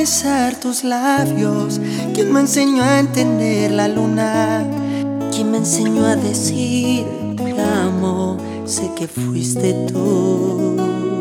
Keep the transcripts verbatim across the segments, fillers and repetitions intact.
besar tus labios? ¿Quién me enseñó a entender la luna? ¿Quién me enseñó a decir te amo? Sé que fuiste tú.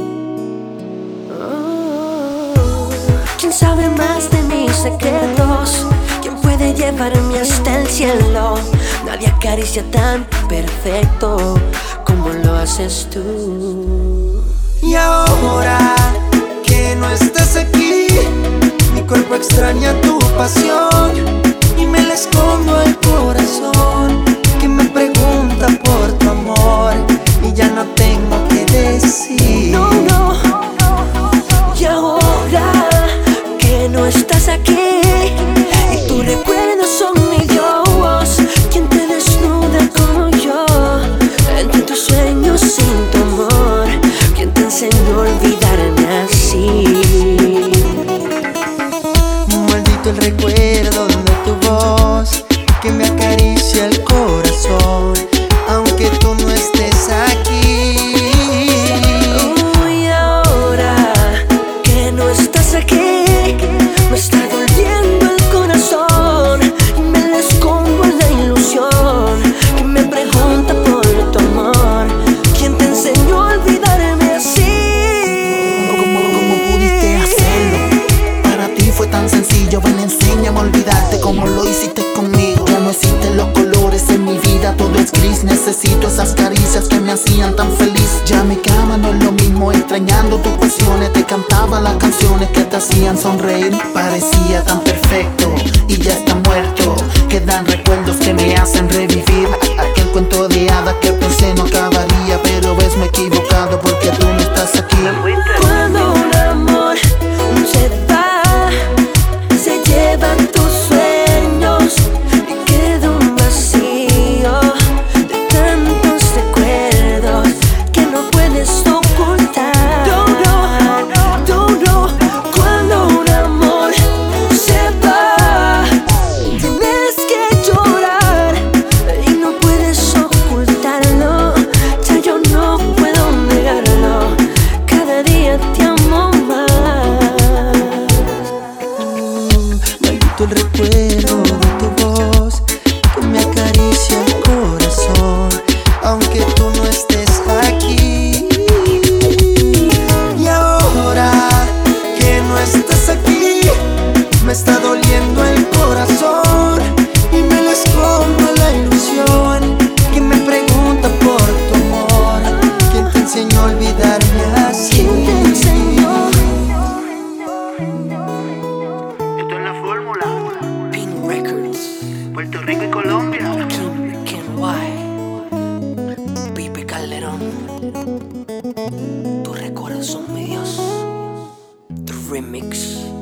Oh. ¿Quién sabe más de mis secretos? ¿Quién puede llevarme hasta el cielo? Nadie acaricia tan perfecto como lo haces tú. Y ahora que no estás aquí, mi cuerpo extraña tu pasión y me la escondo al corazón que me pregunta por tu amor y ya no tengo que decir. No, no. Y ahora que no estás aquí y tus recuerdos son mi Dios, quien te desnuda como yo entre tus sueños sin tu amor, quien te enseñó a olvidarme así. Maldito el recuerdo de tu voz que me acaricia el corazón, aunque tú no estés aquí. Oh, y ahora que no estás aquí, me está doliendo el corazón y me la escondo en la ilusión que me pregunta por tu amor, ¿quién te enseñó a olvidarme así? ¿Cómo, cómo pudiste hacerlo? Para ti fue tan sencillo, ven, enséñame a olvidarte como lo hiciste conmigo. Ya no existen los colores en mi vida, todo es gris. Necesito esas caricias que me hacían tan feliz. Ya mi cama no es lo mismo, extrañando tus pasiones. Te cantaba las canciones que te hacían sonreír. Parecía tan perfecto y ya está muerto. Quedan recuerdos que me hacen revivir aquel cuento de hadas que pensé no acabaría, pero ves, me he equivocado porque tú no estás aquí. Cuando un amor se va, se llevan tus sueños y queda un vacío de tantos recuerdos que no puedes ocultar. Duro, duro, cuando un amor se va, tienes que llorar y no puedes ocultarlo. Ya yo no puedo negarlo, cada día te amo más. Maldito el recuerdo de tu voz que me acaricia el corazón, aunque tú no estés aquí. Y ahora que no estás aquí, me está doliendo el corazón y me la escondo en la ilusión que me pregunta por tu amor, ¿quién te enseñó a olvidarme así? ¿Quién te enseñó? Esto es la fórmula. Pink Records, Puerto Rico y Colombia. Kim, Kim White, Pipe Calderón. Tus recuerdos son mi Dios. The Remix.